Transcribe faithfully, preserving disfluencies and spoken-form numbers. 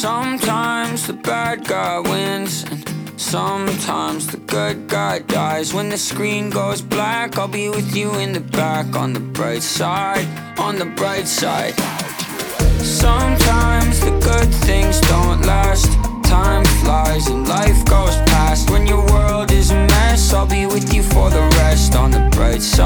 Sometimes the bad guy wins, and sometimes the good guy dies. When the screen goes black, I'll be with you in the back. On the bright side, on the bright side. Sometimes the good things don't last. Time flies and life goes past. When your world is a mess, I'll be with you for the rest. On the bright side.